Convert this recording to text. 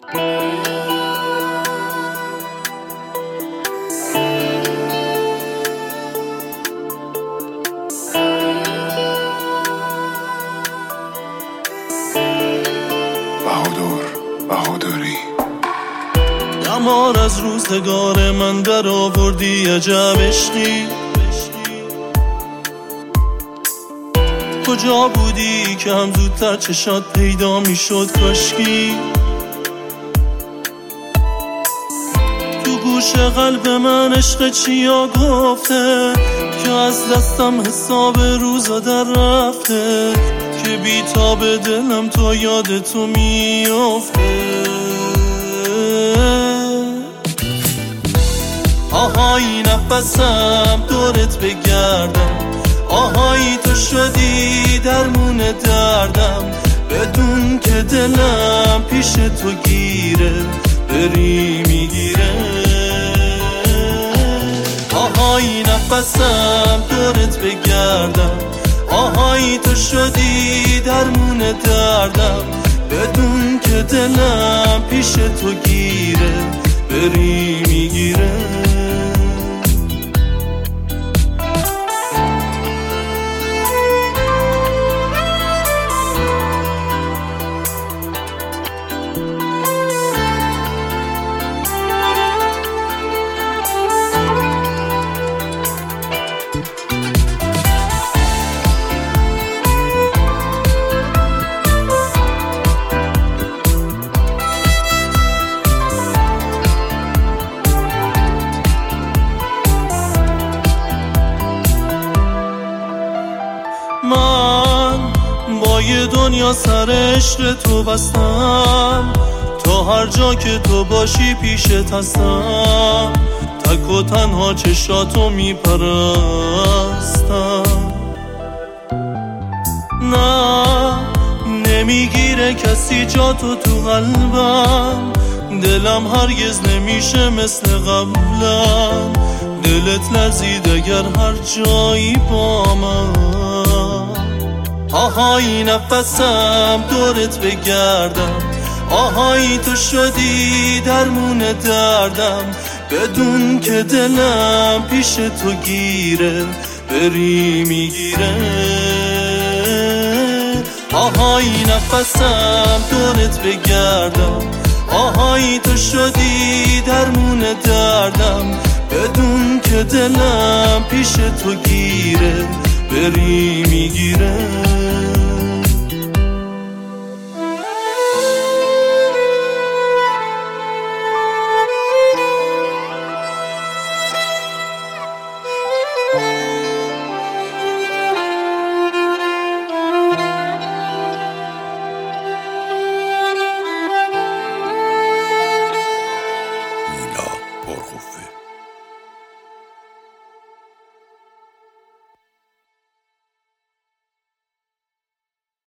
بهادری دمار از روزگار من در آوردی عجب عشقی. کجا بودی که هم زودتر چشات پیدا می شد کاشکی. تو گوش قلب من عشق چیا گفته که از دستم حساب روزا در رفته، که بیتاب دلم تا یاد تو میافته. آهای نفسم دورت بگردم، آهای تو شدی درمون دردم، بدون که دلم پیش تو گیره بری میگیره. آهای نفسم دورت بگردم، آهای تو شدی درمون دردم، بدون که دلم پیش تو گیره بری میگیره. من با یه دنیا سر عشق تو بستم، تا هر جا که تو باشی پیشت هستم، تک و تنها چشاتو میپرستم. نه نمیگیره کسی جاتو تو قلبم، دلم هرگز نمیشه مثل قبلا. دلت لرزید اگر هر جایی با من. آهای نفسم دورت بگردم، آهای تو شدی درمون دردم، بدون که دلم پیش تو گیره بری میگیره. آهای نفسم دورت بگردم، آهای تو شدی درمون دردم، بدون که دلم پیش تو گیره بری میگیره.